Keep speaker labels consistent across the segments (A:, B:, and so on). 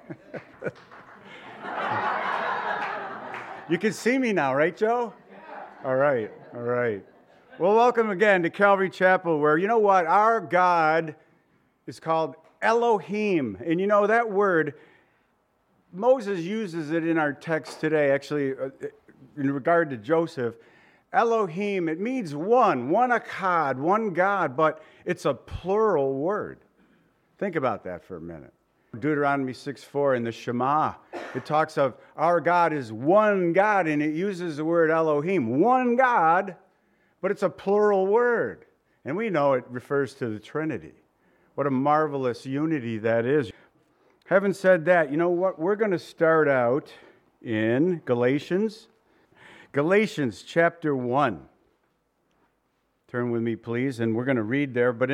A: You can see me now, right, Joe? All right, all right. Well, welcome again to Calvary Chapel, where, you know what, our God is called Elohim. And you know that word, Moses uses it in our text today, actually, in regard to Joseph. Elohim, it means one echad, one God, but it's a plural word. Think about that for a minute. Deuteronomy 6:4 in the Shema, it talks of our God is one God, and it uses the word Elohim, one God, but it's a plural word. And we know it refers to the Trinity. What a marvelous unity that is. Having said that, you know what? We're going to start out in Galatians chapter 1. Turn with me, please, and we're going to read there. But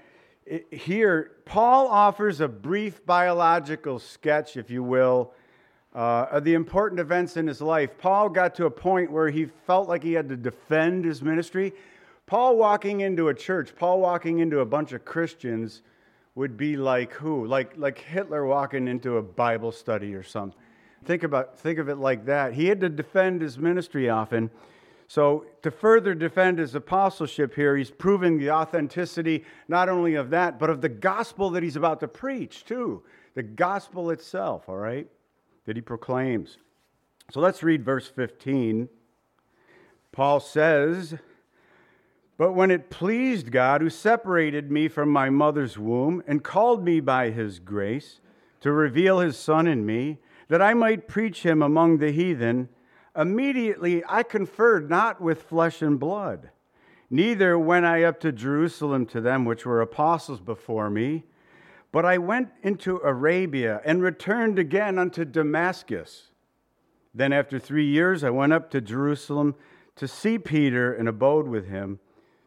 A: here, Paul offers a brief biological sketch, if you will, of the important events in his life. Paul got to a point where he felt like he had to defend his ministry. Paul walking into a church, Paul walking into a bunch of Christians would be like who? Like Hitler walking into a Bible study or something. Think of it like that. He had to defend his ministry often. So to further defend his apostleship here, he's proving the authenticity not only of that, but of the gospel that he's about to preach too. The gospel itself, all right, that he proclaims. So let's read verse 15. Paul says, "But when it pleased God, who separated me from my mother's womb and called me by his grace to reveal his Son in me, that I might preach him among the heathen, immediately I conferred not with flesh and blood, neither went I up to Jerusalem to them which were apostles before me, but I went into Arabia and returned again unto Damascus. Then after 3 years I went up to Jerusalem to see Peter and abode with him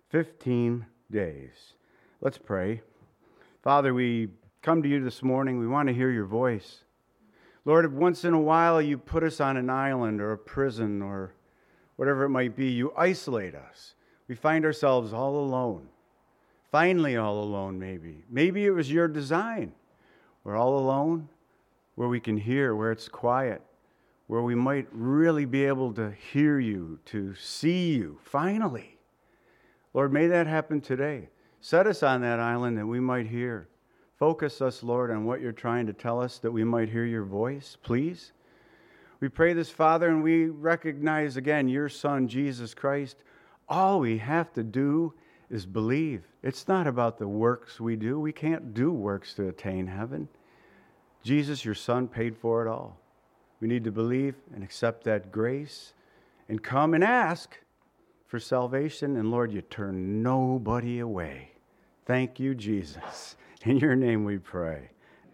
A: 15 days. Let's pray. Father, we come to you this morning. We want to hear your voice. Lord, once in a while you put us on an island or a prison or whatever it might be. You isolate us. We find ourselves all alone. Finally all alone, maybe. Maybe it was your design. We're all alone, where we can hear, where it's quiet, where we might really be able to hear you, to see you, finally. Lord, may that happen today. Set us on that island that we might hear. Focus us, Lord, on what you're trying to tell us, that we might hear your voice, please. We pray this, Father, and we recognize again your Son, Jesus Christ. All we have to do is believe. It's not about the works we do. We can't do works to attain heaven. Jesus, your Son, paid for it all. We need to believe and accept that grace and come and ask for salvation. And Lord, you turn nobody away. Thank you, Jesus. In your name we pray.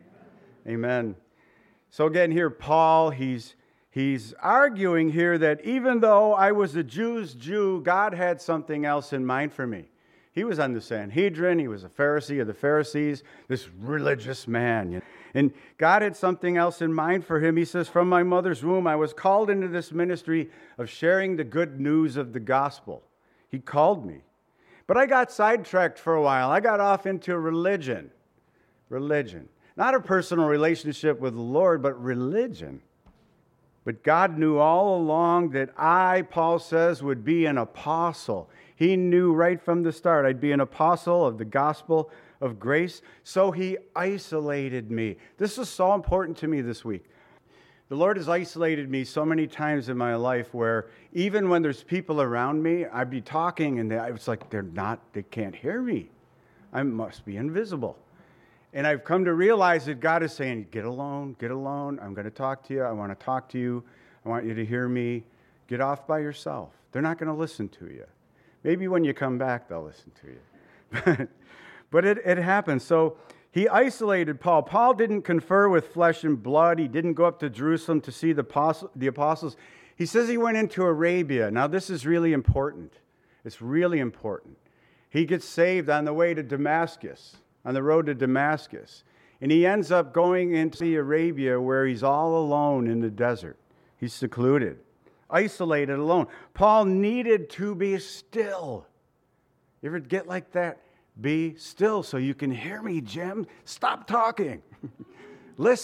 A: Amen. So again here, Paul, he's arguing here that even though I was a Jew's Jew, God had something else in mind for me. He was on the Sanhedrin. He was a Pharisee of the Pharisees, this religious man. And God had something else in mind for him. He says, from my mother's womb, I was called into this ministry of sharing the good news of the gospel. He called me. But I got sidetracked for a while. I got off into religion. Religion. Not a personal relationship with the Lord, but religion. But God knew all along that I, Paul says, would be an apostle. He knew right from the start I'd be an apostle of the gospel of grace. So he isolated me. This is so important to me this week. The Lord has isolated me so many times in my life where even when there's people around me, I'd be talking and it's like they can't hear me. I must be invisible. And I've come to realize that God is saying, get alone. I'm going to talk to you. I want to talk to you. I want you to hear me. Get off by yourself. They're not going to listen to you. Maybe when you come back, they'll listen to you. But it happens. So he isolated Paul. Paul didn't confer with flesh and blood. He didn't go up to Jerusalem to see the apostles. He says he went into Arabia. Now, this is really important. It's really important. He gets saved on the way to Damascus, on the road to Damascus. And he ends up going into Arabia where he's all alone in the desert. He's secluded, isolated, alone. Paul needed to be still. You ever get like that? Be still so you can hear me, Jim. Stop talking. Listen.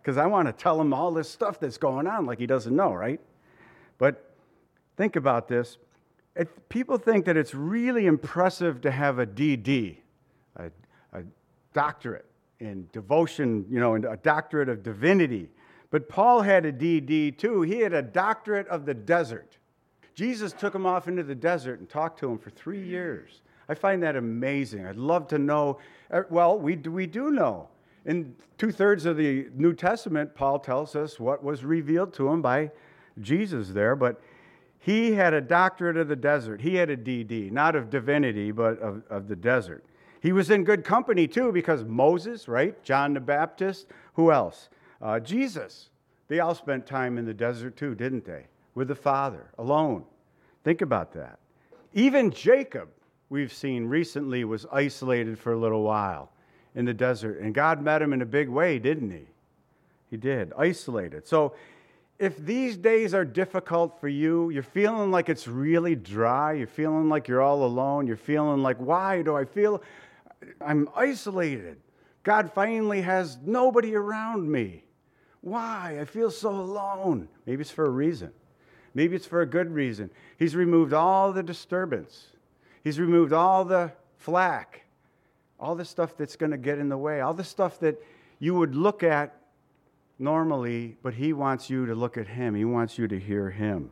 A: because I want to tell him all this stuff that's going on like he doesn't know, right? But think about this. People think that it's really impressive to have a DD, a doctorate in devotion, and a doctorate of divinity. But Paul had a DD too. He had a doctorate of the desert. Jesus took him off into the desert and talked to him for 3 years. I find that amazing. I'd love to know. Well, we do know. In 2/3 of the New Testament, Paul tells us what was revealed to him by Jesus there. But he had a doctorate of the desert. He had a DD, not of divinity, but of the desert. He was in good company too, because Moses, right? John the Baptist. Who else? Jesus. They all spent time in the desert too, didn't they? With the Father, alone. Think about that. Even Jacob, we've seen recently, was isolated for a little while in the desert. And God met him in a big way, didn't he? He did, isolated. So if these days are difficult for you, you're feeling like it's really dry, you're feeling like you're all alone, you're feeling like, why do I feel I'm isolated? God finally has nobody around me. Why? I feel so alone. Maybe it's for a reason. Maybe it's for a good reason. He's removed all the disturbance. He's removed all the flack, all the stuff that's going to get in the way, all the stuff that you would look at normally, but he wants you to look at him. He wants you to hear him.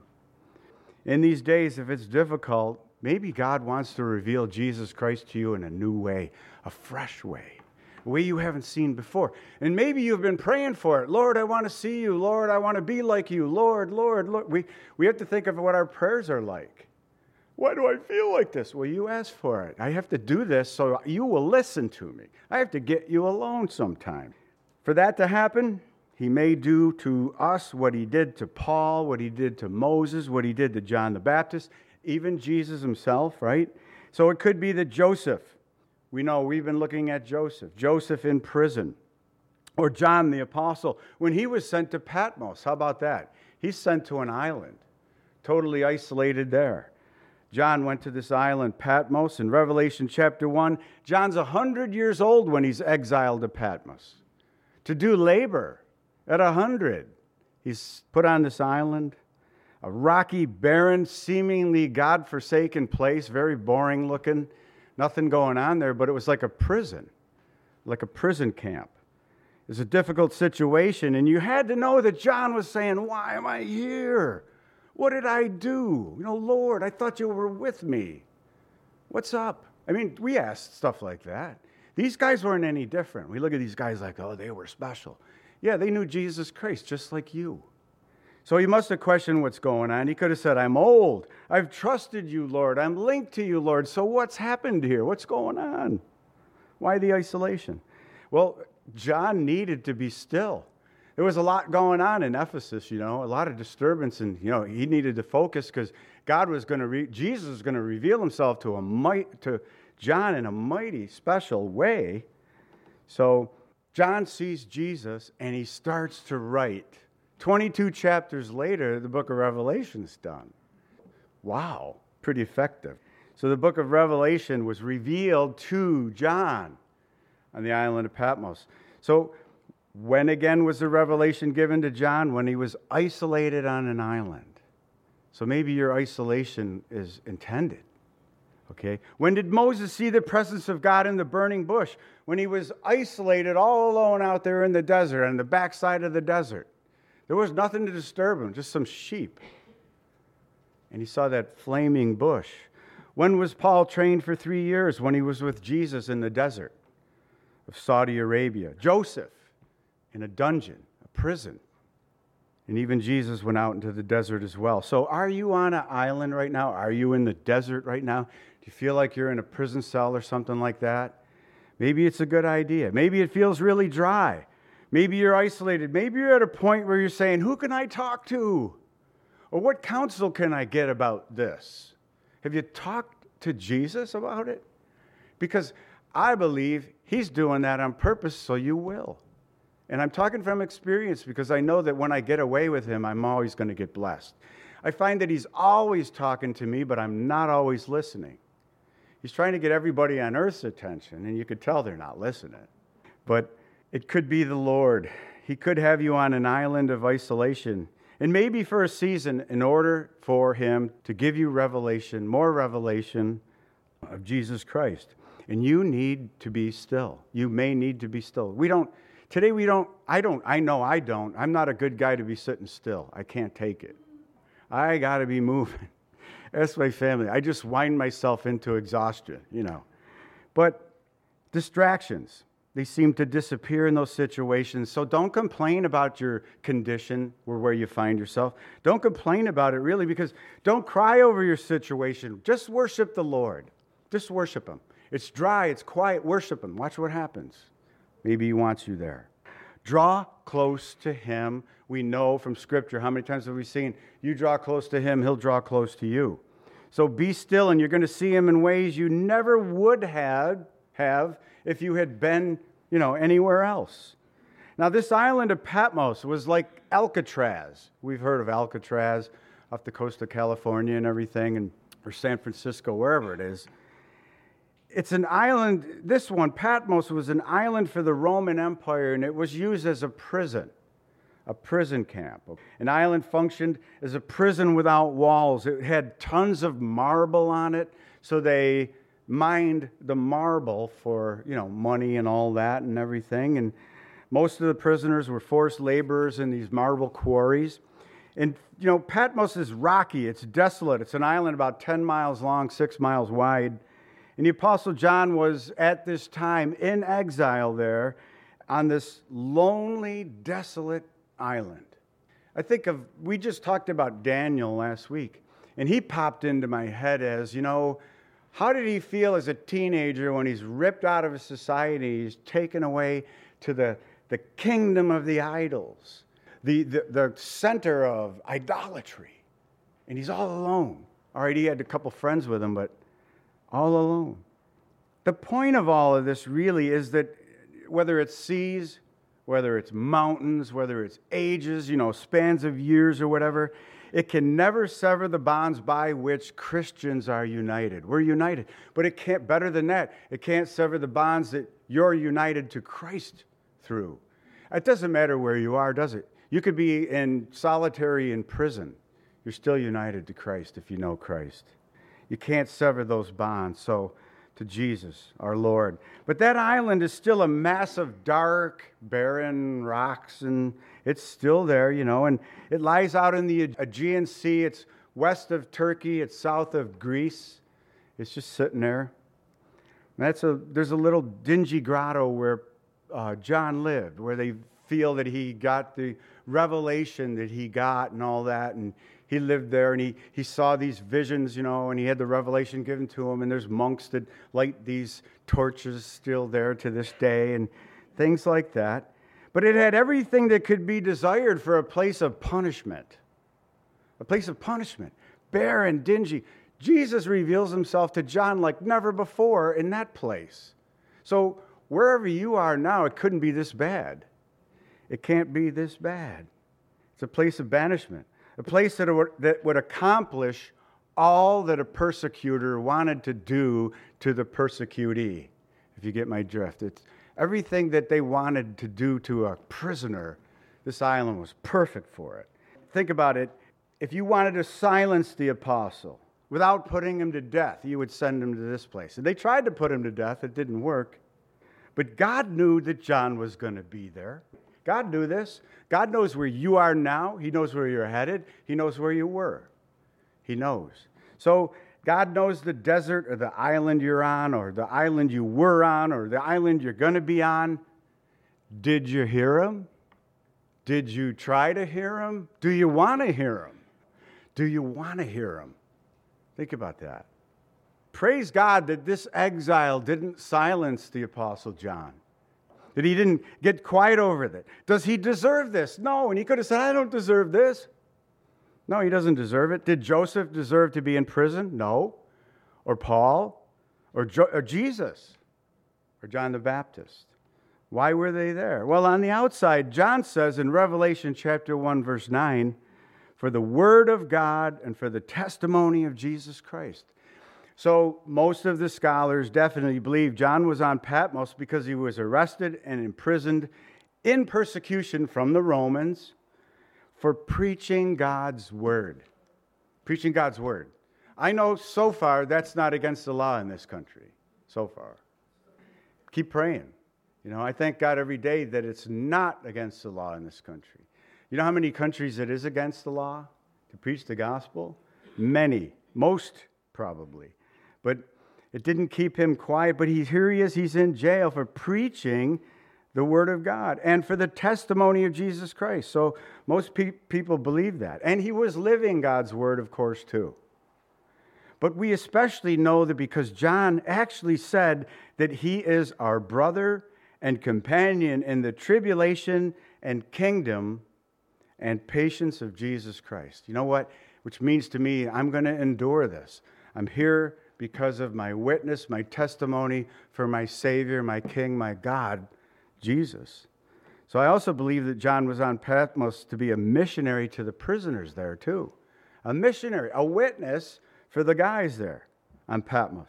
A: In these days, if it's difficult, maybe God wants to reveal Jesus Christ to you in a new way, a fresh way, a way you haven't seen before. And maybe you've been praying for it. Lord, I want to see you. Lord, I want to be like you. Lord, Lord, Lord. We have to think of what our prayers are like. Why do I feel like this? Well, you asked for it. I have to do this so you will listen to me. I have to get you alone sometime. For that to happen, he may do to us what he did to Paul, what he did to Moses, what he did to John the Baptist, even Jesus himself, right? So it could be that Joseph, we know we've been looking at Joseph in prison, or John the Apostle, when he was sent to Patmos. How about that? He's sent to an island, totally isolated there. John went to this island, Patmos, in Revelation chapter 1. John's 100 years old when he's exiled to Patmos to do labor at 100. He's put on this island, a rocky, barren, seemingly God-forsaken place, very boring looking, nothing going on there, but it was like a prison camp. It was a difficult situation, and you had to know that John was saying, why am I here? What did I do? Lord, I thought you were with me. What's up? I mean, we asked stuff like that. These guys weren't any different. We look at these guys like, oh, they were special. Yeah, they knew Jesus Christ just like you. So he must have questioned what's going on. He could have said, I'm old. I've trusted you, Lord. I'm linked to you, Lord. So what's happened here? What's going on? Why the isolation? Well, John needed to be still. There was a lot going on in Ephesus, a lot of disturbance, and he needed to focus because Jesus was going to reveal himself to John in a mighty special way. So John sees Jesus and he starts to write. 22 chapters later, the book of Revelation's done. Wow, pretty effective. So the book of Revelation was revealed to John on the island of Patmos. So when again was the revelation given to John? When he was isolated on an island. So maybe your isolation is intended. Okay? When did Moses see the presence of God in the burning bush? When he was isolated all alone out there in the desert, on the backside of the desert. There was nothing to disturb him, just some sheep. And he saw that flaming bush. When was Paul trained for 3 years? When he was with Jesus in the desert of Saudi Arabia. Joseph in a dungeon, a prison. And even Jesus went out into the desert as well. So are you on an island right now? Are you in the desert right now? Do you feel like you're in a prison cell or something like that? Maybe it's a good idea. Maybe it feels really dry. Maybe you're isolated. Maybe you're at a point where you're saying, who can I talk to? Or what counsel can I get about this? Have you talked to Jesus about it? Because I believe he's doing that on purpose, so you will. And I'm talking from experience because I know that when I get away with him, I'm always going to get blessed. I find that he's always talking to me, but I'm not always listening. He's trying to get everybody on earth's attention, and you could tell they're not listening. But it could be the Lord. He could have you on an island of isolation, and maybe for a season, in order for him to give you revelation, more revelation of Jesus Christ. And you need to be still. You may need to be still. I'm not a good guy to be sitting still. I can't take it. I got to be moving. That's my family. I just wind myself into exhaustion, But distractions, they seem to disappear in those situations. So don't complain about your condition or where you find yourself. Don't complain about it, really, because don't cry over your situation. Just worship the Lord. Just worship Him. It's dry, it's quiet. Worship Him. Watch what happens. Maybe He wants you there. Draw close to Him. We know from Scripture, how many times have we seen, you draw close to Him, He'll draw close to you. So be still, and you're going to see Him in ways you never would have if you had been, anywhere else. Now, this island of Patmos was like Alcatraz. We've heard of Alcatraz off the coast of California and everything, or San Francisco, wherever it is. It's an island. This one, Patmos, was an island for the Roman Empire, and it was used as a prison camp. An island functioned as a prison without walls. It had tons of marble on it, so they mined the marble for, money and all that and everything. And most of the prisoners were forced laborers in these marble quarries. And, Patmos is rocky. It's desolate. It's an island about 10 miles long, 6 miles wide. And the Apostle John was at this time in exile there on this lonely, desolate island. We just talked about Daniel last week, and he popped into my head as, how did he feel as a teenager when he's ripped out of his society, he's taken away to the kingdom of the idols, the center of idolatry, and he's all alone. All right, he had a couple friends with him, but all alone. The point of all of this really is that whether it's seas, whether it's mountains, whether it's ages, spans of years or whatever, it can never sever the bonds by which Christians are united. We're united. But it can't, better than that, it can't sever the bonds that you're united to Christ through. It doesn't matter where you are, does it? You could be in solitary in prison. You're still united to Christ if you know Christ. You can't sever those bonds, so to Jesus, our Lord. But that island is still a mass of dark, barren rocks, and it's still there, and it lies out in the Aegean Sea. It's west of Turkey. It's south of Greece. It's just sitting there. And there's a little dingy grotto where John lived, where they feel that he got the revelation that he got and all that, and he lived there, and he saw these visions, and he had the revelation given to him, and there's monks that light these torches still there to this day, and things like that. But it had everything that could be desired for a place of punishment. A place of punishment. Barren, dingy. Jesus reveals himself to John like never before in that place. So wherever you are now, it couldn't be this bad. It can't be this bad. It's a place of banishment. A place that would accomplish all that a persecutor wanted to do to the persecutee, if you get my drift. It's everything that they wanted to do to a prisoner. This island was perfect for it. Think about it. If you wanted to silence the apostle without putting him to death, you would send him to this place. And they tried to put him to death. It didn't work. But God knew that John was going to be there. God knew this. God knows where you are now. He knows where you're headed. He knows where you were. He knows. So God knows the desert or the island you're on or the island you were on or the island you're going to be on. Did you hear him? Did you try to hear him? Do you want to hear him? Do you want to hear him? Think about that. Praise God that this exile didn't silence the Apostle John. That he didn't get quiet over it. Does he deserve this? No. And he could have said, I don't deserve this. No, he doesn't deserve it. Did Joseph deserve to be in prison? No. Or Paul? Or Jesus? Or John the Baptist? Why were they there? Well, on the outside, John says in Revelation chapter 1, verse 9, for the word of God and for the testimony of Jesus Christ. So most of the scholars definitely believe John was on Patmos because he was arrested and imprisoned in persecution from the Romans for preaching God's word. Preaching God's word. I know so far that's not against the law in this country. So far. Keep praying. I thank God every day that it's not against the law in this country. You know how many countries it is against the law to preach the gospel? Many. Most probably. But it didn't keep him quiet. But here he is. He's in jail for preaching the word of God and for the testimony of Jesus Christ. So most people believe that. And he was living God's word, of course, too. But we especially know that because John actually said that he is our brother and companion in the tribulation and kingdom and patience of Jesus Christ. You know what? Which means to me, I'm going to endure this. I'm here because of my witness, my testimony for my Savior, my King, my God, Jesus. So I also believe that John was on Patmos to be a missionary to the prisoners there too. A missionary, a witness for the guys there on Patmos.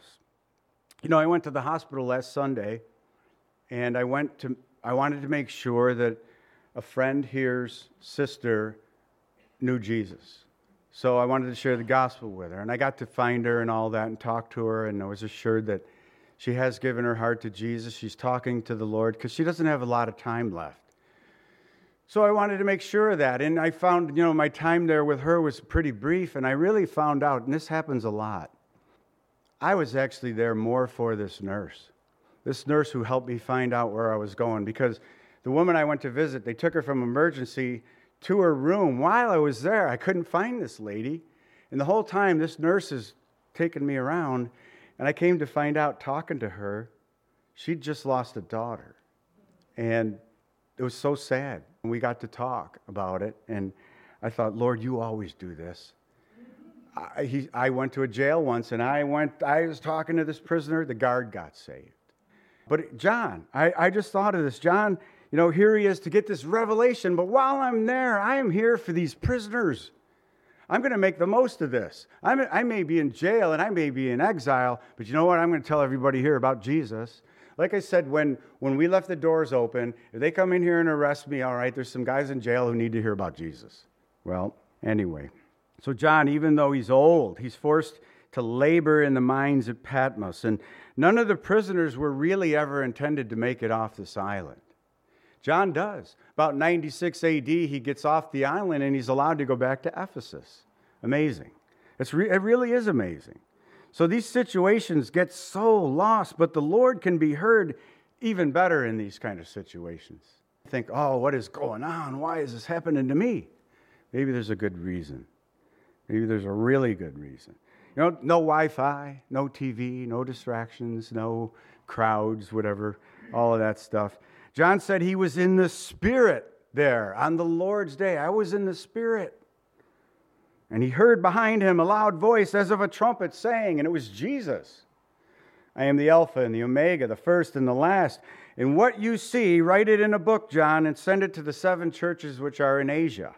A: I went to the hospital last Sunday, and I wanted to make sure that a friend here's sister knew Jesus. So I wanted to share the gospel with her, and I got to find her and all that and talk to her, and I was assured that she has given her heart to Jesus. She's talking to the Lord because she doesn't have a lot of time left. So I wanted to make sure of that, and I found, my time there with her was pretty brief, and I really found out, and this happens a lot, I was actually there more for this nurse who helped me find out where I was going, because the woman I went to visit, they took her from emergency to her room. While I was there, I couldn't find this lady, and the whole time this nurse is taking me around, and I came to find out, talking to her, she'd just lost a daughter, and it was so sad. And we got to talk about it, and I thought, Lord, you always do this. I went to a jail once, and I was talking to this prisoner. The guard got saved. But John, I just thought of this. John, here he is to get this revelation, but while I'm there, I am here for these prisoners. I'm going to make the most of this. I may be in jail, and I may be in exile, but you know what? I'm going to tell everybody here about Jesus. Like I said, when we left the doors open, if they come in here and arrest me, all right, there's some guys in jail who need to hear about Jesus. Well, anyway. So John, even though he's old, he's forced to labor in the mines at Patmos. And none of the prisoners were really ever intended to make it off this island. John does. About 96 AD, he gets off the island and he's allowed to go back to Ephesus. Amazing. It really is amazing. So these situations get so lost, but the Lord can be heard even better in these kind of situations. You think, oh, what is going on? Why is this happening to me? Maybe there's a good reason. Maybe there's a really good reason. No Wi-Fi, no TV, no distractions, no crowds, whatever, all of that stuff. John said he was in the Spirit there on the Lord's day. I was in the Spirit. And he heard behind him a loud voice as of a trumpet saying, and it was Jesus, I am the Alpha and the Omega, the first and the last. And what you see, write it in a book, John, and send it to the 7 churches which are in Asia.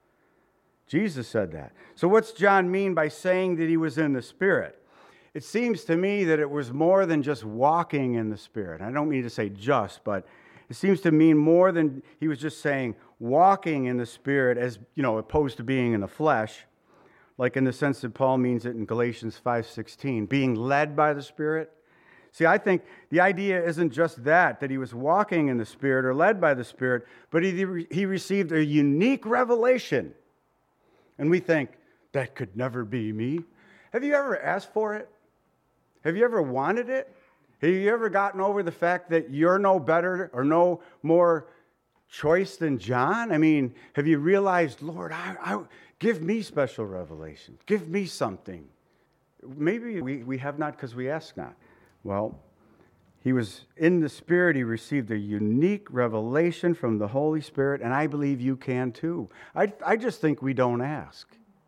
A: Jesus said that. So what's John mean by saying that he was in the Spirit? It seems to me that it was more than just walking in the Spirit. I don't mean to say just, but it seems to mean more than he was just saying walking in the Spirit as, opposed to being in the flesh, like in the sense that Paul means it in Galatians 5:16, being led by the Spirit. See, I think the idea isn't just that he was walking in the Spirit or led by the Spirit, but he received a unique revelation. And we think, that could never be me. Have you ever asked for it? Have you ever wanted it? Have you ever gotten over the fact that you're no better or no more choice than John? I mean, have you realized, Lord, give me special revelation. Give me something. Maybe we have not because we ask not. Well, he was in the Spirit. He received a unique revelation from the Holy Spirit, and I believe you can too. I just think we don't ask.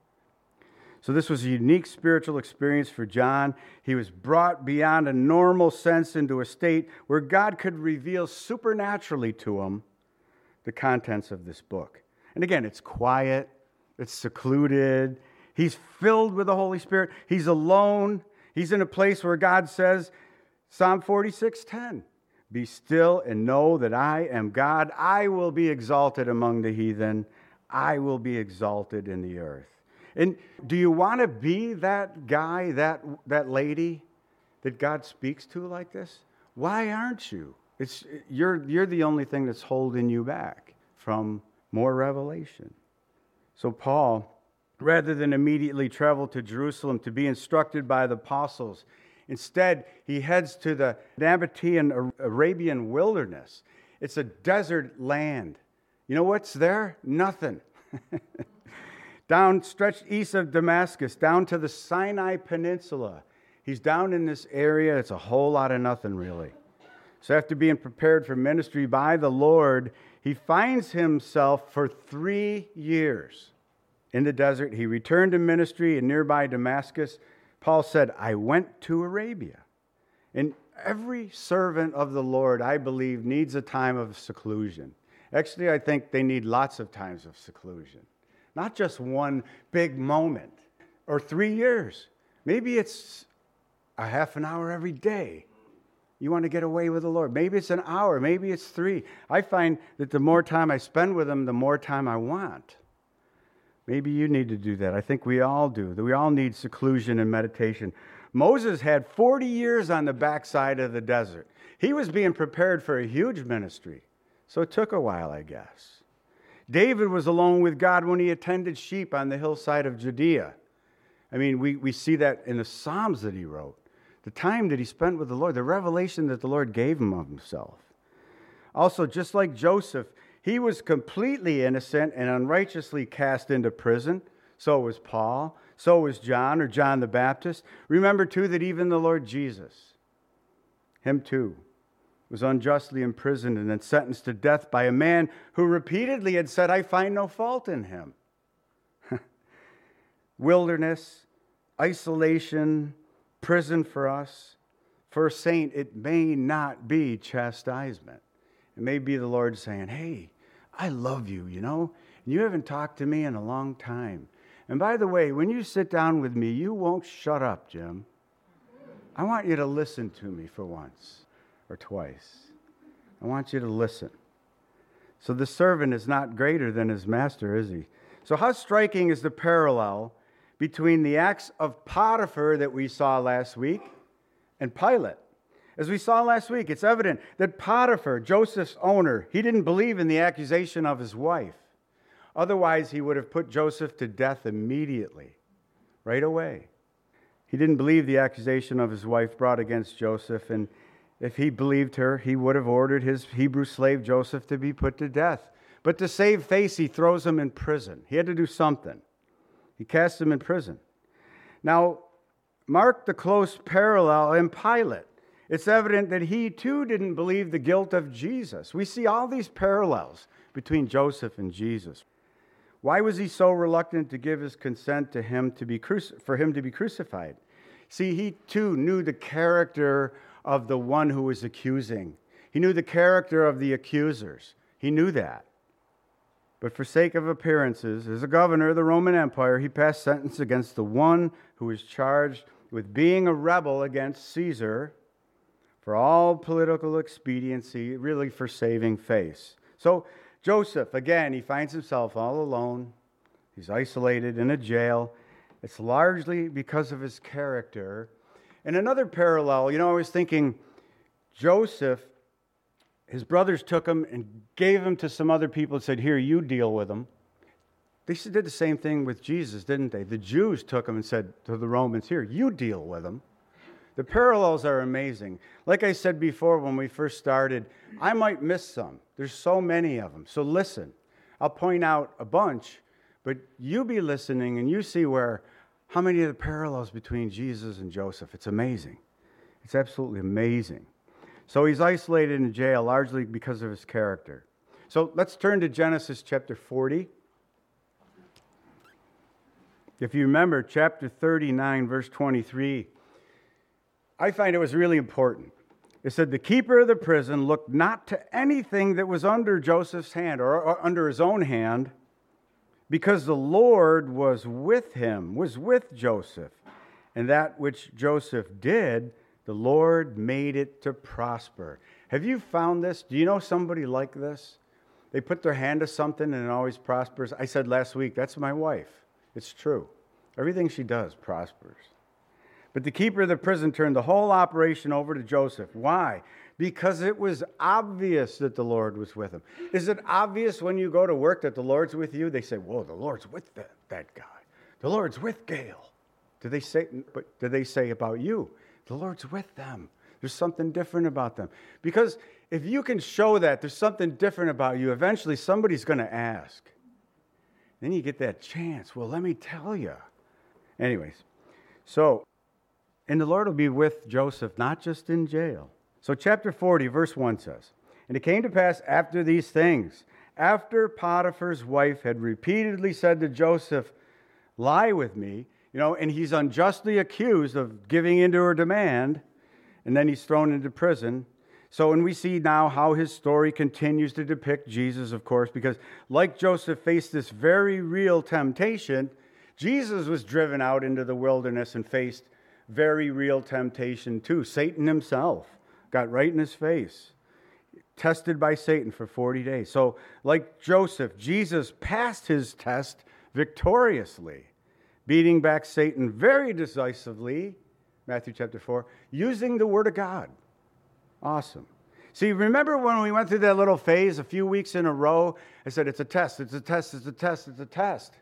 A: So this was a unique spiritual experience for John. He was brought beyond a normal sense into a state where God could reveal supernaturally to him the contents of this book. And again, it's quiet, it's secluded. He's filled with the Holy Spirit. He's alone. He's in a place where God says, Psalm 46:10, Be still and know that I am God. I will be exalted among the heathen. I will be exalted in the earth. And do you want to be that guy, that lady that God speaks to like this? Why aren't you? You're the only thing that's holding you back from more revelation. So Paul, rather than immediately travel to Jerusalem to be instructed by the apostles, instead he heads to the Nabatean Arabian wilderness. It's a desert land. You know what's there? Nothing. Down, stretched east of Damascus, down to the Sinai Peninsula. He's down in this area. It's a whole lot of nothing, really. So after being prepared for ministry by the Lord, he finds himself for 3 years in the desert. He returned to ministry in nearby Damascus. Paul said, I went to Arabia. And every servant of the Lord, I believe, needs a time of seclusion. Actually, I think they need lots of times of seclusion. Not just one big moment or 3 years. Maybe it's a half an hour every day. You want to get away with the Lord. Maybe it's an hour. Maybe it's 3. I find that the more time I spend with Him, the more time I want. Maybe you need to do that. I think we all do. We all need seclusion and meditation. Moses had 40 years on the backside of the desert. He was being prepared for a huge ministry. So it took a while, I guess. David was alone with God when he attended sheep on the hillside of Judea. I mean, we see that in the Psalms that he wrote. The time that he spent with the Lord, the revelation that the Lord gave him of himself. Also, just like Joseph, he was completely innocent and unrighteously cast into prison. So was Paul. So was John, or John the Baptist. Remember, too, that even the Lord Jesus, him too, was unjustly imprisoned and then sentenced to death by a man who repeatedly had said, I find no fault in him. Wilderness, isolation, prison for us. For a saint, it may not be chastisement. It may be the Lord saying, hey, I love you, you know, and you haven't talked to me in a long time. And by the way, when you sit down with me, you won't shut up, Jim. I want you to listen to me for once or twice. I want you to listen. So the servant is not greater than his master, is he? So how striking is the parallel between the acts of Potiphar that we saw last week and Pilate? As we saw last week, it's evident that Potiphar, Joseph's owner, he didn't believe in the accusation of his wife. Otherwise, he would have put Joseph to death immediately, right away. He didn't believe the accusation of his wife brought against Joseph, and if he believed her, he would have ordered his Hebrew slave Joseph to be put to death. But to save face, he throws him in prison. He had to do something. He casts him in prison. Now, mark the close parallel in Pilate. It's evident that he too didn't believe the guilt of Jesus. We see all these parallels between Joseph and Jesus. Why was he so reluctant to give his consent to him for him to be crucified? See, he too knew the character of the one who was accusing. He knew the character of the accusers. He knew that. But for sake of appearances, as a governor of the Roman Empire, he passed sentence against the one who was charged with being a rebel against Caesar for all political expediency, really for saving face. So Joseph, again, he finds himself all alone. He's isolated in a jail. It's largely because of his character. And another parallel, I was thinking, Joseph, his brothers took him and gave him to some other people and said, here, you deal with him. They did the same thing with Jesus, didn't they? The Jews took him and said to the Romans, here, you deal with him. The parallels are amazing. Like I said before when we first started, I might miss some. There's so many of them. So listen, I'll point out a bunch, but you be listening and you see how many of the parallels between Jesus and Joseph. It's amazing. It's absolutely amazing. So he's isolated in jail largely because of his character. So let's turn to Genesis chapter 40. If you remember, chapter 39, verse 23, I find it was really important. It said, the keeper of the prison looked not to anything that was under Joseph's hand or under his own hand, because the Lord was with him, was with Joseph. And that which Joseph did, the Lord made it to prosper. Have you found this? Do you know somebody like this? They put their hand to something and it always prospers. I said last week, that's my wife. It's true. Everything she does prospers. But the keeper of the prison turned the whole operation over to Joseph. Why? Because it was obvious that the Lord was with him. Is it obvious when you go to work that the Lord's with you? They say, whoa, the Lord's with that guy. The Lord's with Gail. Did they say about you? The Lord's with them. There's something different about them. Because if you can show that there's something different about you, eventually somebody's going to ask. Then you get that chance. Well, let me tell you. Anyways, and the Lord will be with Joseph, not just in jail. So chapter 40, verse 1 says, "And it came to pass after these things, after Potiphar's wife had repeatedly said to Joseph, 'Lie with me,' and he's unjustly accused of giving into her demand, and then he's thrown into prison. And we see now how his story continues to depict Jesus, of course, because like Joseph faced this very real temptation, Jesus was driven out into the wilderness and faced very real temptation too. Satan himself got right in his face, tested by Satan for 40 days. So like Joseph, Jesus passed his test victoriously, beating back Satan very decisively, Matthew chapter 4, using the Word of God. Awesome. See, remember when we went through that little phase a few weeks in a row? I said, it's a test, it's a test, it's a test, it's a test.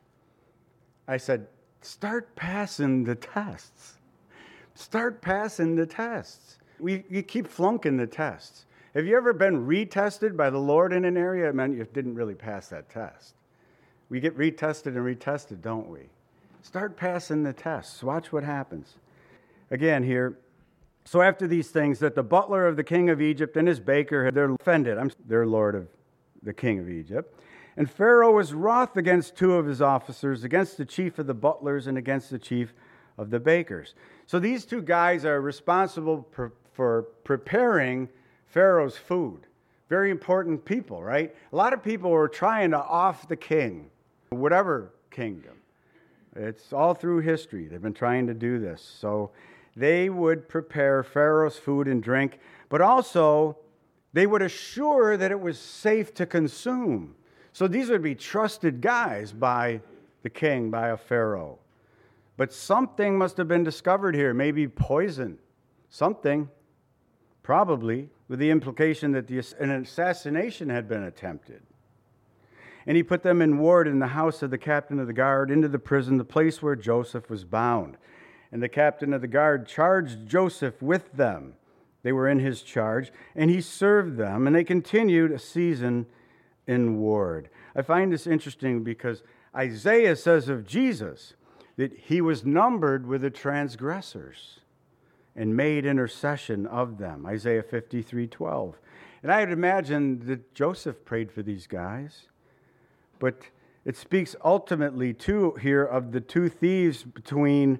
A: I said, start passing the tests. Start passing the tests. You keep flunking the tests. Have you ever been retested by the Lord in an area? It meant you didn't really pass that test. We get retested and retested, don't we? Start passing the tests. Watch what happens. Again here, so after these things, that the butler of the king of Egypt and his baker had offended, their lord of the king of Egypt. And Pharaoh was wroth against two of his officers, against the chief of the butlers and against the chief of the bakers. So these two guys are responsible for preparing Pharaoh's food. Very important people, right? A lot of people were trying to off the king, whatever kingdom. It's all through history. They've been trying to do this. So they would prepare Pharaoh's food and drink, but also they would assure that it was safe to consume. So these would be trusted guys by the king, by a Pharaoh. But something must have been discovered here, maybe poison. Something, probably, with the implication that an assassination had been attempted. And he put them in ward in the house of the captain of the guard, into the prison, the place where Joseph was bound. And the captain of the guard charged Joseph with them. They were in his charge, and he served them, and they continued a season in ward. I find this interesting because Isaiah says of Jesus that he was numbered with the transgressors and made intercession of them. Isaiah 53:12. And I would imagine that Joseph prayed for these guys. But it speaks ultimately, too, here of the two thieves between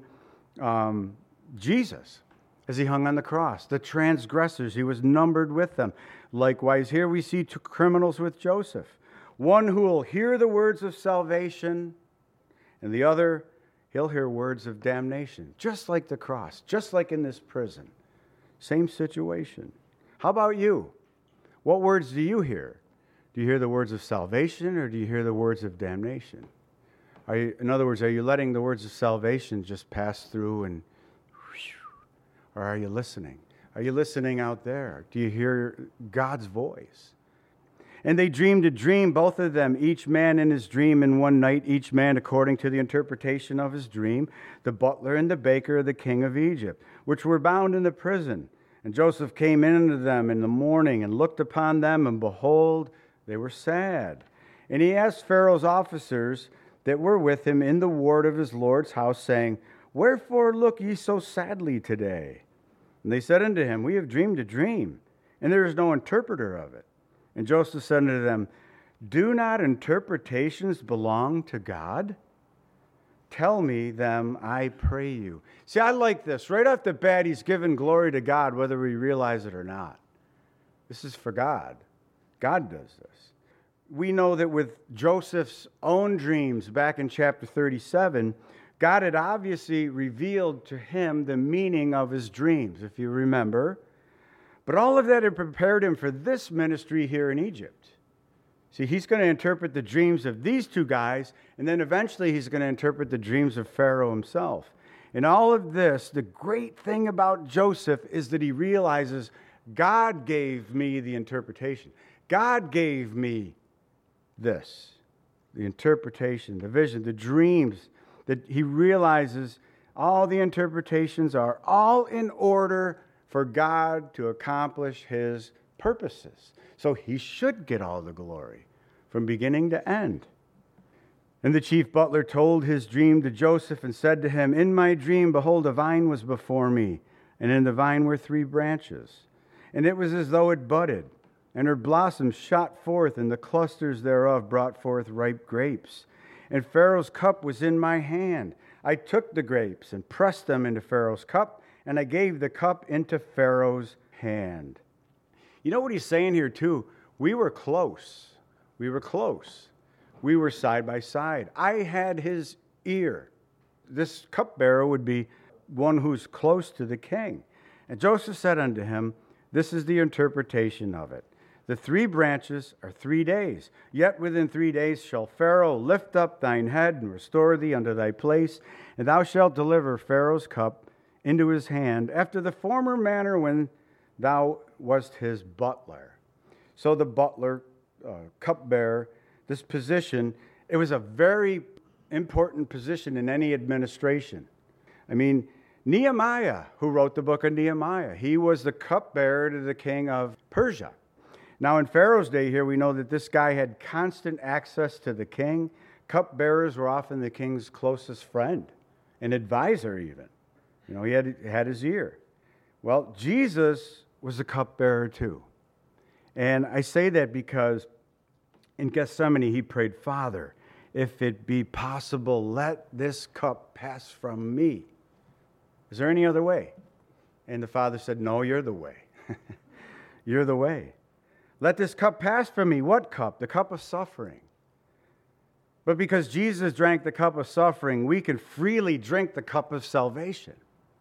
A: Jesus as he hung on the cross. The transgressors, he was numbered with them. Likewise, here we see two criminals with Joseph. One who will hear the words of salvation, and the other, he'll hear words of damnation. Just like the cross, just like in this prison. Same situation. How about you? What words do you hear? Do you hear the words of salvation, or do you hear the words of damnation? In other words, are you letting the words of salvation just pass through and or are you listening? Are you listening out there? Do you hear God's voice? And they dreamed a dream, both of them, each man in his dream in one night, each man according to the interpretation of his dream, the butler and the baker of the king of Egypt, which were bound in the prison. And Joseph came into them in the morning and looked upon them, and behold, they were sad. And he asked Pharaoh's officers that were with him in the ward of his Lord's house, saying, Wherefore look ye so sadly today? And they said unto him, We have dreamed a dream, and there is no interpreter of it. And Joseph said unto them, Do not interpretations belong to God? Tell me them, I pray you. See, I like this. Right off the bat, he's giving glory to God, whether we realize it or not. This is for God. God does this. We know that with Joseph's own dreams back in chapter 37, God had obviously revealed to him the meaning of his dreams, if you remember. But all of that had prepared him for this ministry here in Egypt. See, he's going to interpret the dreams of these two guys, and then eventually he's going to interpret the dreams of Pharaoh himself. In all of this, the great thing about Joseph is that he realizes God gave me the interpretation. God gave me this, the interpretation, the vision, the dreams, that he realizes all the interpretations are all in order for God to accomplish his purposes. So he should get all the glory from beginning to end. And the chief butler told his dream to Joseph and said to him, "In my dream, behold, a vine was before me, and in the vine were 3 branches. And it was as though it budded, and her blossoms shot forth, and the clusters thereof brought forth ripe grapes. And Pharaoh's cup was in my hand. I took the grapes and pressed them into Pharaoh's cup, and I gave the cup into Pharaoh's hand." You know what he's saying here, too? We were close. We were close. We were side by side. I had his ear. This cupbearer would be one who's close to the king. And Joseph said unto him, "This is the interpretation of it. The 3 branches are 3 days. Yet within 3 days shall Pharaoh lift up thine head and restore thee unto thy place, and thou shalt deliver Pharaoh's cup into his hand, after the former manner when thou wast his butler." So the butler, cupbearer, this position, it was a very important position in any administration. I mean, Nehemiah, who wrote the book of Nehemiah, he was the cupbearer to the king of Persia. Now, in Pharaoh's day here, we know that this guy had constant access to the king. Cupbearers were often the king's closest friend, an advisor even. You know, he had his ear. Well, Jesus was a cupbearer too. And I say that because in Gethsemane, he prayed, "Father, if it be possible, let this cup pass from me. Is there any other way?" And the Father said, "No, you're the way. You're the way. Let this cup pass from me." What cup? The cup of suffering. But because Jesus drank the cup of suffering, we can freely drink the cup of salvation.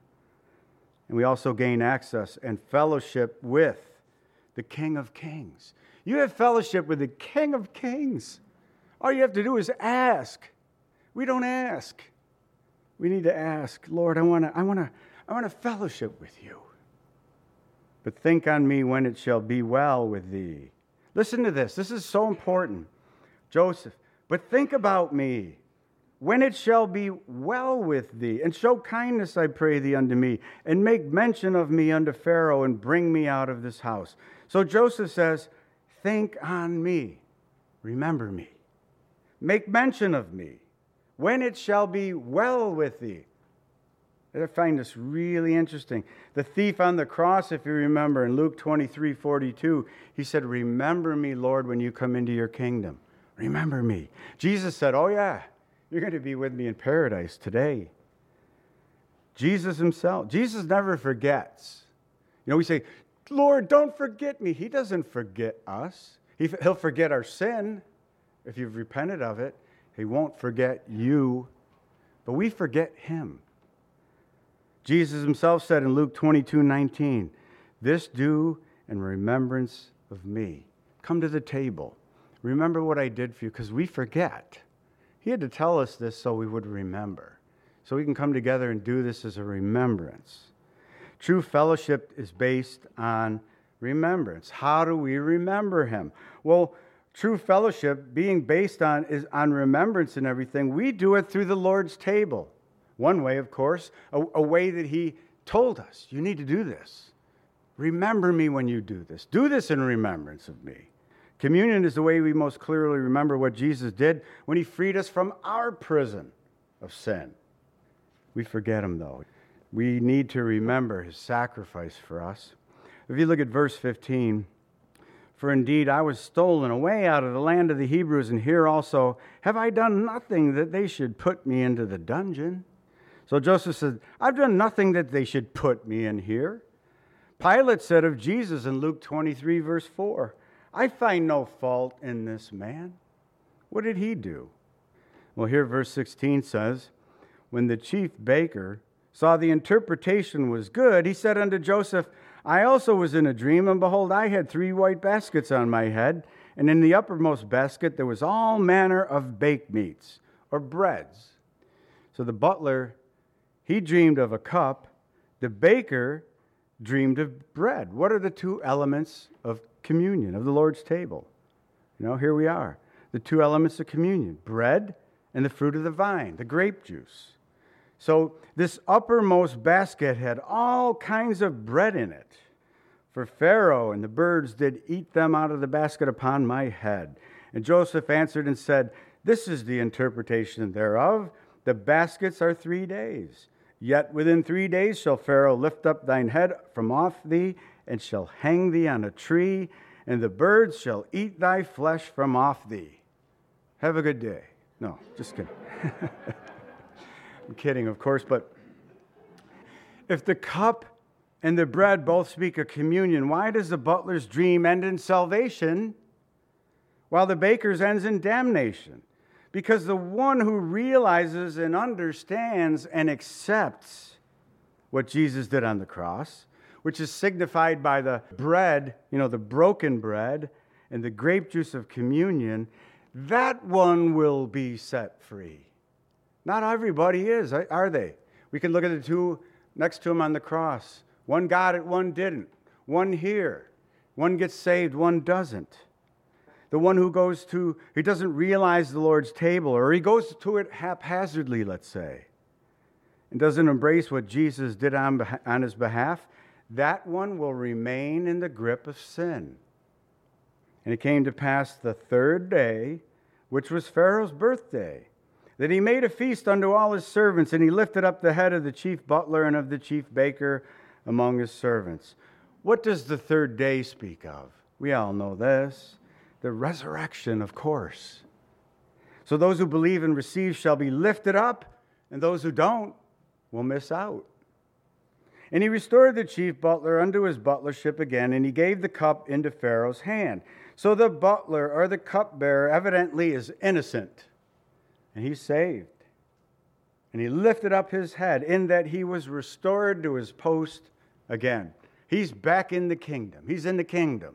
A: And we also gain access and fellowship with the King of Kings. You have fellowship with the King of Kings. All you have to do is ask. We don't ask. We need to ask, "Lord, I want to fellowship with you. But think on me when it shall be well with thee." Listen to this. This is so important. Joseph, "But think about me when it shall be well with thee, and show kindness, I pray thee, unto me, and make mention of me unto Pharaoh, and bring me out of this house." So Joseph says, think on me, remember me, make mention of me, when it shall be well with thee. I find this really interesting. The thief on the cross, if you remember, in Luke 23:42, he said, "Remember me, Lord, when you come into your kingdom." Remember me. Jesus said, "Oh yeah, you're going to be with me in paradise today." Jesus himself, Jesus never forgets. You know, we say, "Lord, don't forget me." He doesn't forget us. He'll forget our sin if you've repented of it. He won't forget you, but we forget him. Jesus himself said in Luke 22:19, "This do in remembrance of me." Come to the table. Remember what I did for you, because we forget. He had to tell us this so we would remember. So we can come together and do this as a remembrance. True fellowship is based on remembrance. How do we remember him? Well, true fellowship, being based on remembrance and everything, we do it through the Lord's table. One way, of course, a way that he told us, "You need to do this. Remember me when you do this. Do this in remembrance of me." Communion is the way we most clearly remember what Jesus did when he freed us from our prison of sin. We forget him, though. We need to remember his sacrifice for us. If you look at verse 15, "For indeed I was stolen away out of the land of the Hebrews, and here also have I done nothing that they should put me into the dungeon." So Joseph said, "I've done nothing that they should put me in here." Pilate said of Jesus in Luke 23, verse 4, "I find no fault in this man." What did he do? Well, here verse 16 says, "When the chief baker saw the interpretation was good, he said unto Joseph, I also was in a dream, and behold, I had 3 white baskets on my head, and in the uppermost basket there was all manner of baked meats, or breads. So the butler, he dreamed of a cup. The baker dreamed of bread. What are the 2 elements of communion, of the Lord's table? Here we are. The 2 elements of communion, bread and the fruit of the vine, the grape juice. So this uppermost basket had all kinds of bread in it. For Pharaoh and the birds did eat them out of the basket upon my head. And Joseph answered and said, This is the interpretation thereof. The baskets are 3 days. Yet within 3 days shall Pharaoh lift up thine head from off thee, and shall hang thee on a tree, and the birds shall eat thy flesh from off thee. Have a good day. No, just kidding. I'm kidding, of course, but if the cup and the bread both speak of communion, why does the butler's dream end in salvation while the baker's ends in damnation? Because the one who realizes and understands and accepts what Jesus did on the cross, which is signified by the bread, the broken bread, and the grape juice of communion, that one will be set free. Not everybody is, are they? We can look at the 2 next to him on the cross. One got it, one didn't. One here. One gets saved, one doesn't. The one who he doesn't realize the Lord's table, or he goes to it haphazardly, let's say, and doesn't embrace what Jesus did on his behalf, that one will remain in the grip of sin. And it came to pass the 3rd day, which was Pharaoh's birthday, that he made a feast unto all his servants, and he lifted up the head of the chief butler and of the chief baker among his servants. What does the 3rd day speak of? We all know this. The resurrection, of course. So those who believe and receive shall be lifted up, and those who don't will miss out. And he restored the chief butler unto his butlership again, and he gave the cup into Pharaoh's hand. So the butler, or the cupbearer, evidently is innocent, and he's saved. And he lifted up his head in that he was restored to his post again. He's back in the kingdom. He's in the kingdom.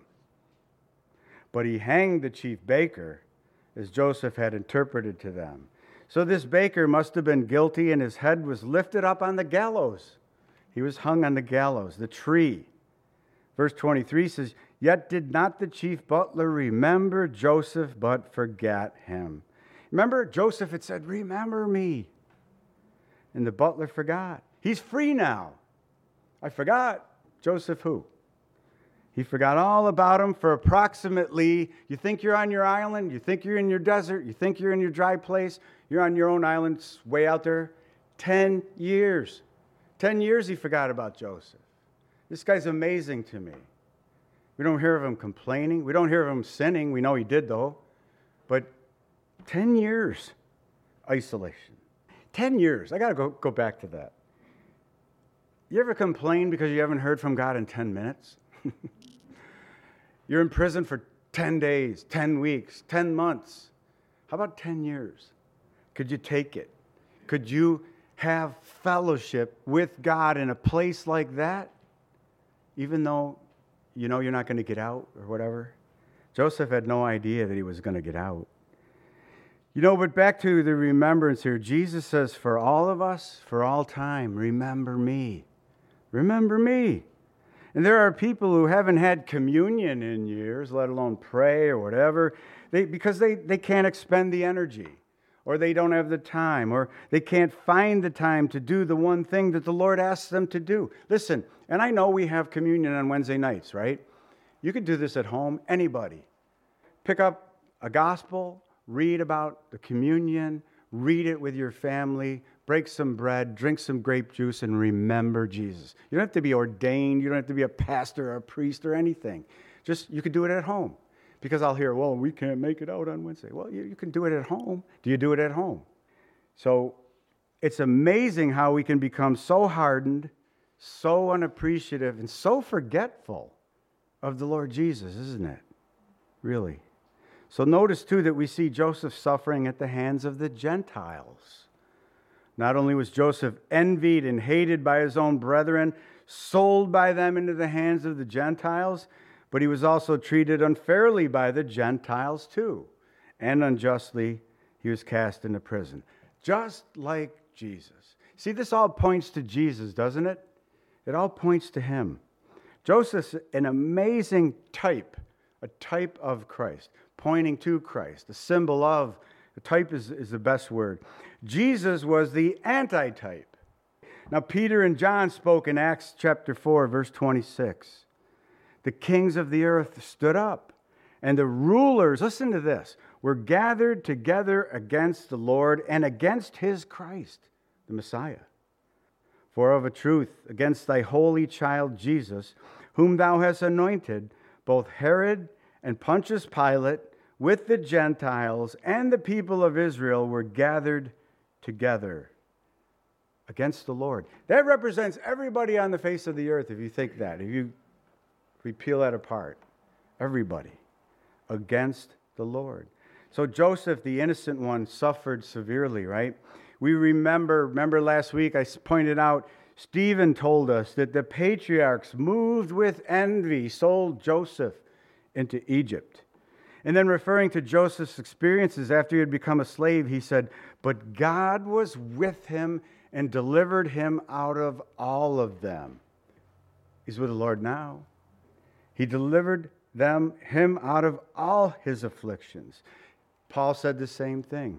A: But he hanged the chief baker, as Joseph had interpreted to them. So this baker must have been guilty, and his head was lifted up on the gallows. He was hung on the gallows, the tree. Verse 23 says, Yet did not the chief butler remember Joseph, but forgat him. Remember, Joseph had said, Remember me. And the butler forgot. He's free now. I forgot. Joseph who? He forgot all about him for approximately, you think you're on your island, you think you're in your desert, you think you're in your dry place, you're on your own island way out there. 10 years. 10 years he forgot about Joseph. This guy's amazing to me. We don't hear of him complaining. We don't hear of him sinning. We know he did, though. But 10 years isolation. 10 years. I got to go back to that. You ever complain because you haven't heard from God in 10 minutes? You're in prison for 10 days, 10 weeks, 10 months. How about 10 years? Could you take it? Could you have fellowship with God in a place like that, even though you know you're not going to get out or whatever? Joseph had no idea that he was going to get out. But back to the remembrance here. Jesus says, for all of us, for all time, remember me. Remember me. And there are people who haven't had communion in years, let alone pray or whatever, because they can't expend the energy, or they don't have the time, or they can't find the time to do the one thing that the Lord asks them to do. Listen, and I know we have communion on Wednesday nights, right? You could do this at home, anybody. Pick up a gospel, read about the communion, read it with your family, break some bread, drink some grape juice, and remember Jesus. You don't have to be ordained. You don't have to be a pastor or a priest or anything. Just, you could do it at home. Because I'll hear, well, we can't make it out on Wednesday. Well, you can do it at home. Do you do it at home? So it's amazing how we can become so hardened, so unappreciative, and so forgetful of the Lord Jesus, isn't it? Really. So notice, too, that we see Joseph suffering at the hands of the Gentiles. Not only was Joseph envied and hated by his own brethren, sold by them into the hands of the Gentiles, but he was also treated unfairly by the Gentiles too. And unjustly, he was cast into prison. Just like Jesus. See, this all points to Jesus, doesn't it? It all points to him. Joseph's an amazing type, a type of Christ, pointing to Christ, a symbol of, the type is the best word. Jesus was the antitype. Now, Peter and John spoke in Acts chapter 4, verse 26. The kings of the earth stood up, and the rulers, listen to this, were gathered together against the Lord and against his Christ, the Messiah. For of a truth, against thy holy child Jesus, whom thou hast anointed, both Herod and Pontius Pilate, with the Gentiles and the people of Israel, were gathered together against the Lord. That represents everybody on the face of the earth, if you think that. If we peel that apart. Everybody against the Lord. So Joseph, the innocent one, suffered severely, right? We remember last week I pointed out, Stephen told us that the patriarchs, moved with envy, sold Joseph into Egypt. And then referring to Joseph's experiences after he had become a slave, he said, but God was with him and delivered him out of all of them. He's with the Lord now. He delivered him out of all his afflictions. Paul said the same thing.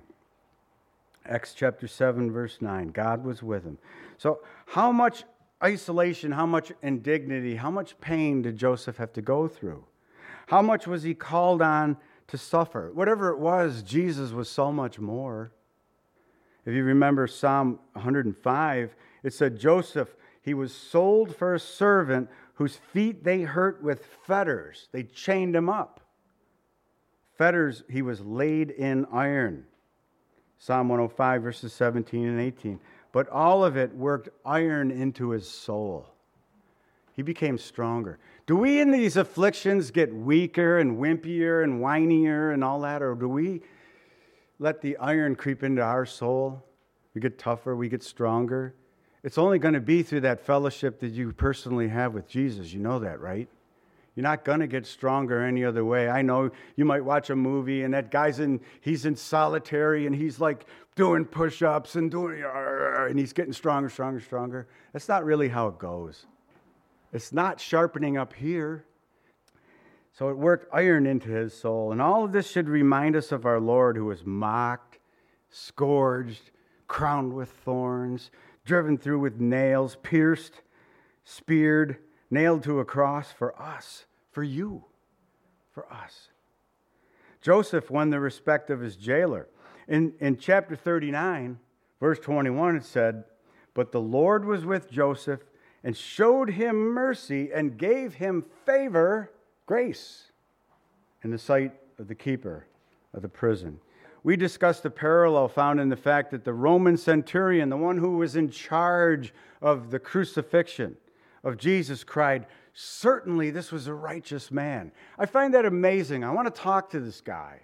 A: Acts chapter 7, verse 9. God was with him. So how much isolation, how much indignity, how much pain did Joseph have to go through? How much was he called on to suffer? Whatever it was, Jesus was so much more. If you remember Psalm 105, it said, Joseph, he was sold for a servant whose feet they hurt with fetters. They chained him up. Fetters, he was laid in iron. Psalm 105, verses 17 and 18. But all of it worked iron into his soul. He became stronger. Do we in these afflictions get weaker and wimpier and whinier and all that? Or do we let the iron creep into our soul? We get tougher, we get stronger. It's only going to be through that fellowship that you personally have with Jesus. You know that, right? You're not going to get stronger any other way. I know you might watch a movie and that he's in solitary and he's like doing push-ups and and he's getting stronger, stronger, stronger. That's not really how it goes. It's not sharpening up here. So it worked iron into his soul. And all of this should remind us of our Lord, who was mocked, scourged, crowned with thorns, driven through with nails, pierced, speared, nailed to a cross for us, for you, for us. Joseph won the respect of his jailer. In chapter 39, verse 21, it said, but the Lord was with Joseph and showed him mercy and gave him favor, grace, in the sight of the keeper of the prison. We discussed the parallel found in the fact that the Roman centurion, the one who was in charge of the crucifixion of Jesus, cried, certainly this was a righteous man. I find that amazing. I want to talk to this guy.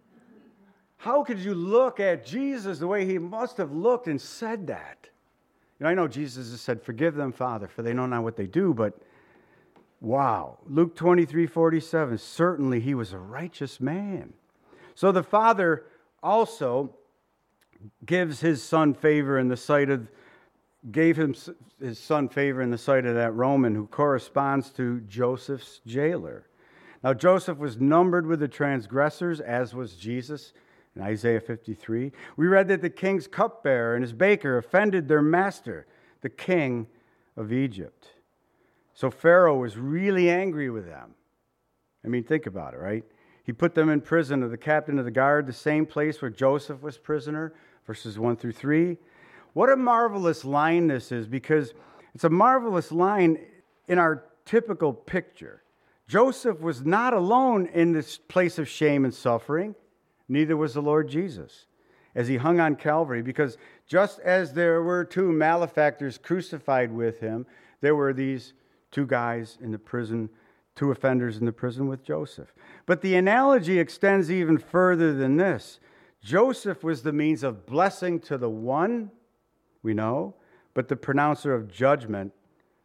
A: How could you look at Jesus the way he must have looked and said that? I know Jesus has said, forgive them, Father, for they know not what they do, but wow. Luke 23:47, certainly he was a righteous man. So the Father also gives his son favor in the sight of, gave him his son favor in the sight of that Roman who corresponds to Joseph's jailer. Now Joseph was numbered with the transgressors, as was Jesus in Isaiah 53. We read that the king's cupbearer and his baker offended their master, the king of Egypt. So Pharaoh was really angry with them. I mean, think about it, right? He put them in prison of the captain of the guard, the same place where Joseph was prisoner, verses 1 through 3. What a marvelous line this is, because it's a marvelous line in our typical picture. Joseph was not alone in this place of shame and suffering. Neither was the Lord Jesus as he hung on Calvary, because just as there were two malefactors crucified with him, there were these two guys in the prison, two offenders in the prison with Joseph. But the analogy extends even further than this. Joseph was the means of blessing to the one, we know, but the pronouncer of judgment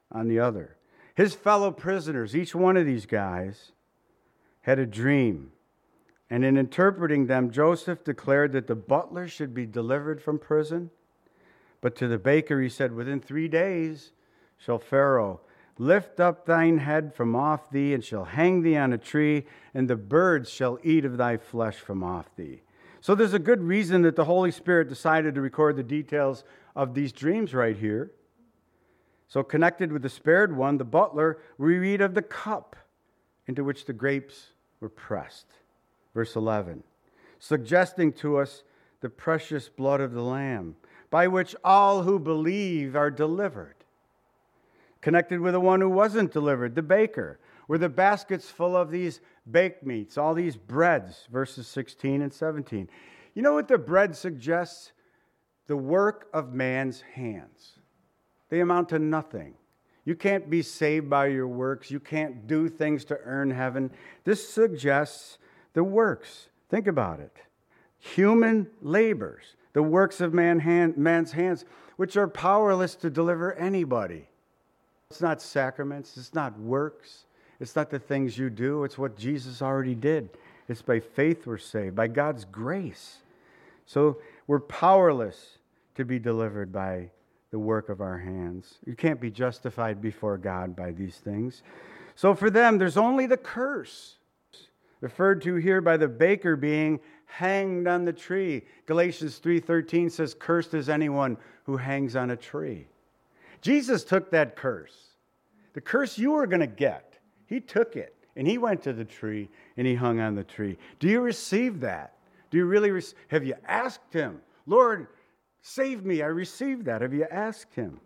A: on the other. His fellow prisoners, each one of these guys, had a dream. And in interpreting them, Joseph declared that the butler should be delivered from prison. But to the baker he said, within 3 days shall Pharaoh lift up thine head from off thee, and shall hang thee on a tree, and the birds shall eat of thy flesh from off thee. So there's a good reason that the Holy Spirit decided to record the details of these dreams right here. So connected with the spared one, the butler, we read of the cup into which the grapes were pressed. Verse 11, suggesting to us the precious blood of the Lamb, by which all who believe are delivered. Connected with the one who wasn't delivered, the baker, were the baskets full of these baked meats, all these breads, verses 16 and 17. You know what the bread suggests? The work of man's hands. They amount to nothing. You can't be saved by your works. You can't do things to earn heaven. This suggests the works. Think about it. Human labors, the works of man's hands, which are powerless to deliver anybody. It's not sacraments. It's not works. It's not the things you do. It's what Jesus already did. It's by faith we're saved, by God's grace. So we're powerless to be delivered by the work of our hands. You can't be justified before God by these things. So for them, there's only the curse, referred to here by the baker being hanged on the tree. Galatians 3:13 says, cursed is anyone who hangs on a tree. Jesus took that curse. The curse you were going to get. He took it, and he went to the tree, and he hung on the tree. Do you receive that? Do you really have you asked him, Lord, save me? I received that. Have you asked him?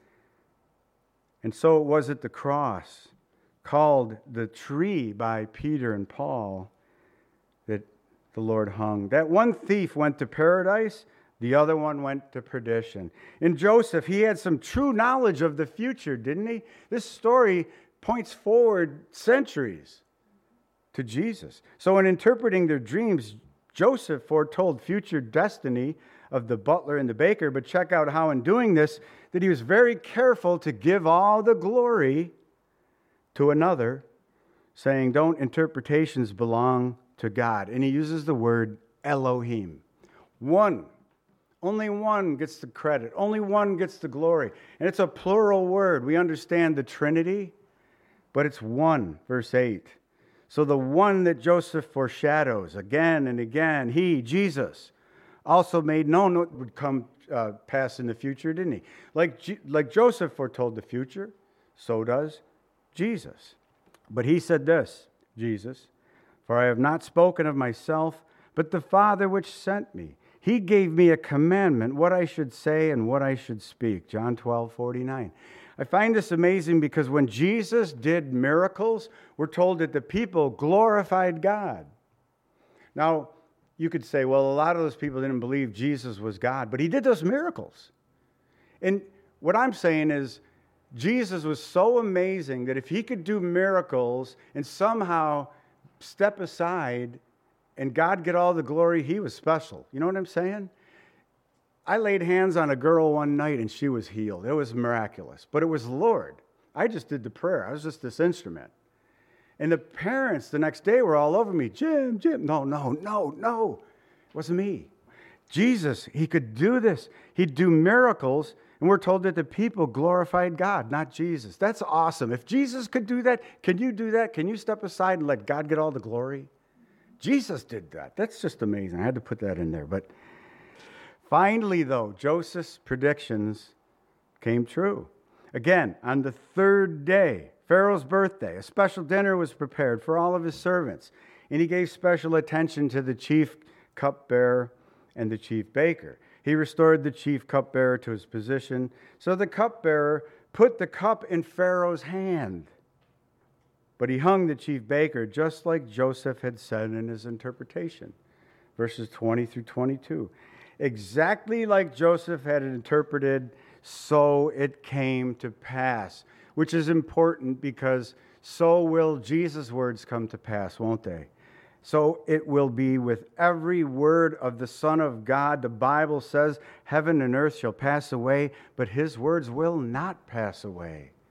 A: And so it was at the cross, called the tree by Peter and Paul, that the Lord hung. That one thief went to paradise, the other one went to perdition. In Joseph, he had some true knowledge of the future, didn't he? This story points forward centuries to Jesus. So in interpreting their dreams, Joseph foretold future destiny of the butler and the baker, but check out how in doing this, that he was very careful to give all the glory to another, saying, don't interpretations belong to God? And he uses the word Elohim. One. Only one gets the credit. Only one gets the glory. And it's a plural word. We understand the Trinity, but it's one, verse 8. So the one that Joseph foreshadows again and again, he, Jesus, also made known what would come pass in the future, didn't he? Like Joseph foretold the future, so does Jesus. But he said this, Jesus, for I have not spoken of myself, but the Father which sent me. He gave me a commandment, what I should say and what I should speak. John 12:49. I find this amazing because when Jesus did miracles, we're told that the people glorified God. Now, you could say, well, a lot of those people didn't believe Jesus was God, but he did those miracles. And what I'm saying is, Jesus was so amazing that if he could do miracles and somehow step aside and God get all the glory, he was special. You know what I'm saying? I laid hands on a girl one night and she was healed. It was miraculous. But it was the Lord. I just did the prayer. I was just this instrument. And the parents the next day were all over me. Jim. No. It wasn't me. Jesus, he could do this. He'd do miracles. And we're told that the people glorified God, not Jesus. That's awesome. If Jesus could do that, can you do that? Can you step aside and let God get all the glory? Jesus did that. That's just amazing. I had to put that in there. But finally, though, Joseph's predictions came true. Again, on the third day, Pharaoh's birthday, a special dinner was prepared for all of his servants. And he gave special attention to the chief cupbearer and the chief baker. He restored the chief cupbearer to his position. So the cupbearer put the cup in Pharaoh's hand. But he hung the chief baker just like Joseph had said in his interpretation. Verses 20 through 22. Exactly like Joseph had interpreted, so it came to pass. Which is important because so will Jesus' words come to pass, won't they? So it will be with every word of the Son of God. The Bible says, heaven and earth shall pass away, but his words will not pass away.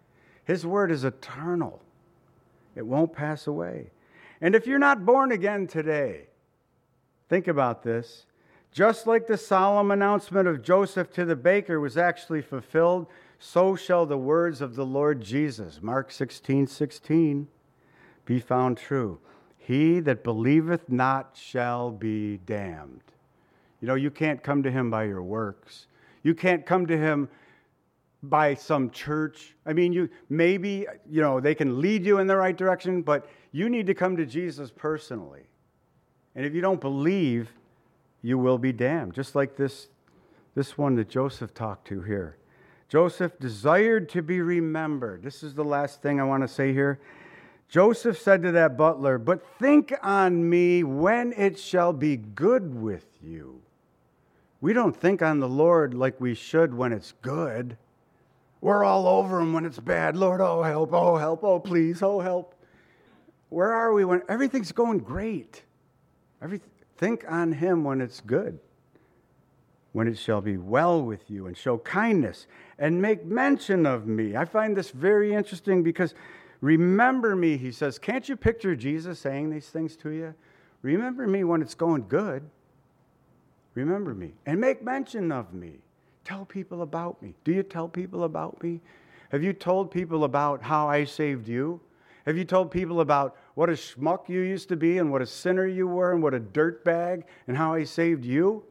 A: His word is eternal. It won't pass away. And if you're not born again today, think about this. Just like the solemn announcement of Joseph to the baker was actually fulfilled, so shall the words of the Lord Jesus, Mark 16:16, be found true. He that believeth not shall be damned. You know, you can't come to him by your works. You can't come to him by some church. I mean, they can lead you in the right direction, but you need to come to Jesus personally. And if you don't believe, you will be damned. Just like this one that Joseph talked to here. Joseph desired to be remembered. This is the last thing I want to say here. Joseph said to that butler, "But think on me when it shall be good with you." We don't think on the Lord like we should when it's good. We're all over him when it's bad. Lord, oh help, oh please, oh help. Where are we when everything's going great? Think on him when it's good. When it shall be well with you, and show kindness, and make mention of me. I find this very interesting because remember me, he says. Can't you picture Jesus saying these things to you? Remember me when it's going good. Remember me. And make mention of me. Tell people about me. Do you tell people about me? Have you told people about how I saved you? Have you told people about what a schmuck you used to be and what a sinner you were and what a dirtbag and how I saved you?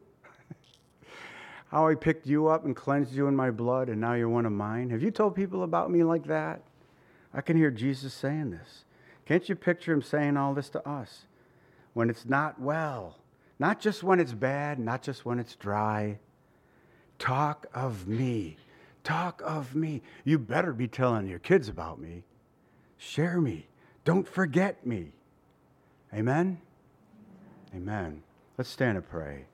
A: How I picked you up and cleansed you in my blood and now you're one of mine? Have you told people about me like that? I can hear Jesus saying this. Can't you picture him saying all this to us? When it's not well. Not just when it's bad, not just when it's dry. Talk of me. Talk of me. You better be telling your kids about me. Share me. Don't forget me. Amen? Amen. Let's stand and pray.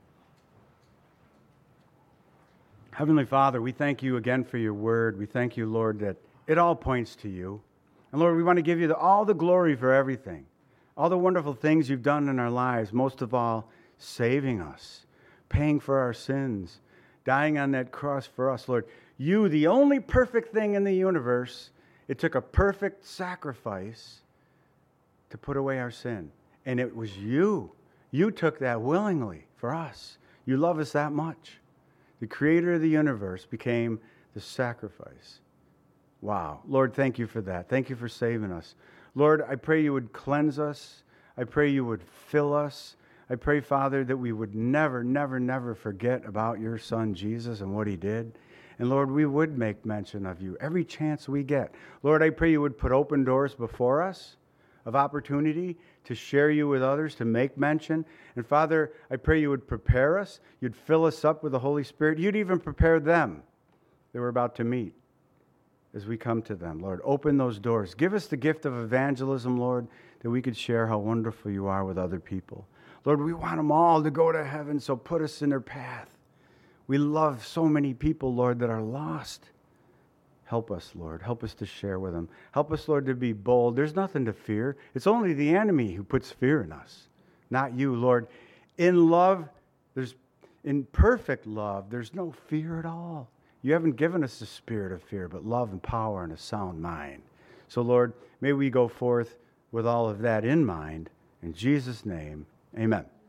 A: Heavenly Father, we thank you again for your word. We thank you, Lord, that it all points to you. And Lord, we want to give you all the glory for everything. All the wonderful things you've done in our lives. Most of all, saving us. Paying for our sins. Dying on that cross for us, Lord. You, the only perfect thing in the universe, it took a perfect sacrifice to put away our sin. And it was you. You took that willingly for us. You love us that much. The creator of the universe became the sacrifice. Wow. Lord, thank you for that. Thank you for saving us. Lord, I pray you would cleanse us. I pray you would fill us. I pray, Father, that we would never, never, never forget about your Son, Jesus, and what he did. And Lord, we would make mention of you every chance we get. Lord, I pray you would put open doors before us of opportunity to share you with others, to make mention. And Father, I pray you would prepare us. You'd fill us up with the Holy Spirit. You'd even prepare them that we're about to meet as we come to them. Lord, open those doors. Give us the gift of evangelism, Lord, that we could share how wonderful you are with other people. Lord, we want them all to go to heaven, so put us in their path. We love so many people, Lord, that are lost. Help us, Lord. Help us to share with them. Help us, Lord, to be bold. There's nothing to fear. It's only the enemy who puts fear in us, not you, Lord. In love, in perfect love, there's no fear at all. You haven't given us the spirit of fear, but love and power and a sound mind. So, Lord, may we go forth with all of that in mind. In Jesus' name, amen.